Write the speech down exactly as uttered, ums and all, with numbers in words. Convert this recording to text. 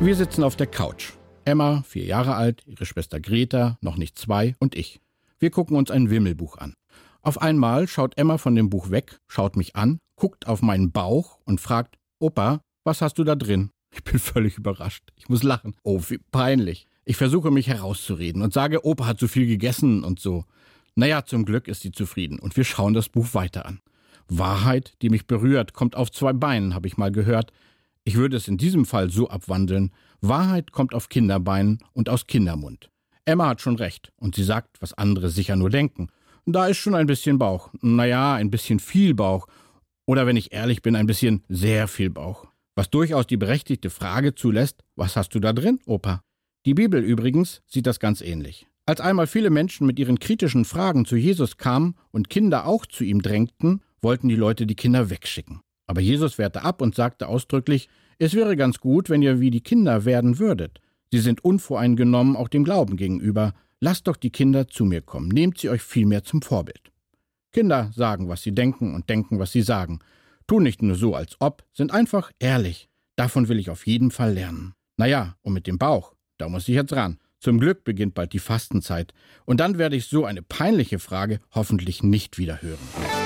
Wir sitzen auf der Couch. Emma, vier Jahre alt, ihre Schwester Greta, noch nicht zwei, und ich. Wir gucken uns ein Wimmelbuch an. Auf einmal schaut Emma von dem Buch weg, schaut mich an, guckt auf meinen Bauch und fragt, Opa, was hast du da drin? Ich bin völlig überrascht. Ich muss lachen. Oh, wie peinlich. Ich versuche mich herauszureden und sage, Opa hat zu viel gegessen und so. Naja, zum Glück ist sie zufrieden und wir schauen das Buch weiter an. Wahrheit, die mich berührt, kommt auf zwei Beinen, habe ich mal gehört. Ich würde es in diesem Fall so abwandeln. Wahrheit kommt auf Kinderbeinen und aus Kindermund. Emma hat schon recht und sie sagt, was andere sicher nur denken. Da ist schon ein bisschen Bauch. Naja, ein bisschen viel Bauch. Oder wenn ich ehrlich bin, ein bisschen sehr viel Bauch. Was durchaus die berechtigte Frage zulässt, was hast du da drin, Opa? Die Bibel übrigens sieht das ganz ähnlich. Als einmal viele Menschen mit ihren kritischen Fragen zu Jesus kamen und Kinder auch zu ihm drängten, wollten die Leute die Kinder wegschicken. Aber Jesus wehrte ab und sagte ausdrücklich, es wäre ganz gut, wenn ihr wie die Kinder werden würdet. Sie sind unvoreingenommen auch dem Glauben gegenüber. Lasst doch die Kinder zu mir kommen, nehmt sie euch vielmehr zum Vorbild. Kinder sagen, was sie denken und denken, was sie sagen. Tun nicht nur so, als ob, sind einfach ehrlich. Davon will ich auf jeden Fall lernen. Naja, und mit dem Bauch, da muss ich jetzt ran. Zum Glück beginnt bald die Fastenzeit. Und dann werde ich so eine peinliche Frage hoffentlich nicht wieder hören.